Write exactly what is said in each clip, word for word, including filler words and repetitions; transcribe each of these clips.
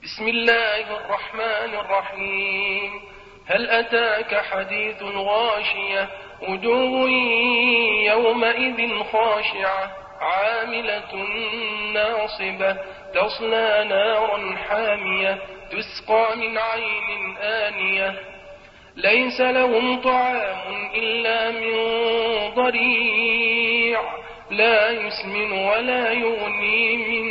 بسم الله الرحمن الرحيم. هل أتاك حديث غاشية وجوه يومئذ خاشعة عاملة ناصبة تصلى نارا حامية تسقى من عين آنية ليس لهم طعام إلا من ضريع لا يسمن ولا يغني من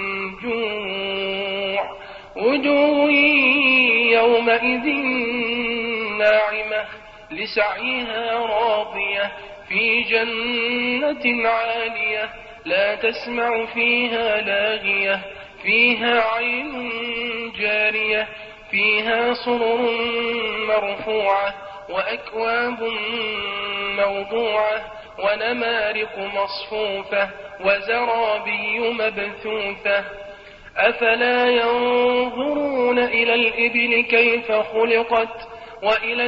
جوع وجوه يومئذ ناعمة لسعيها راضية في جنة عالية لا تسمع فيها لاغية فيها عين جارية فيها سرر مرفوعة وأكواب موضوعة ونمارق مصفوفة وزرابي مبثوثة أفلا ينظرون إلى الإبل كيف خلقت وإلى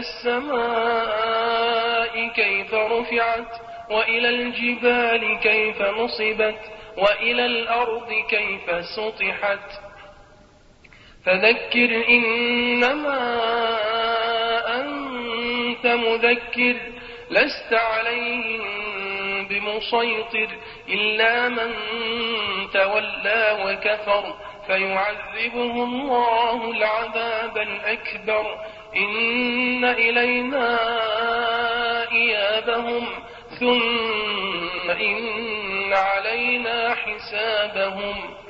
السماء كيف رفعت وإلى الجبال كيف نصبت وإلى الأرض كيف سطحت فذكر إنما أنت مذكر لست عليهم بمسيطر إلا من تولى وكفر فيعذبه الله العذاب الأكبر إن إلينا إيابهم ثم إن علينا حسابهم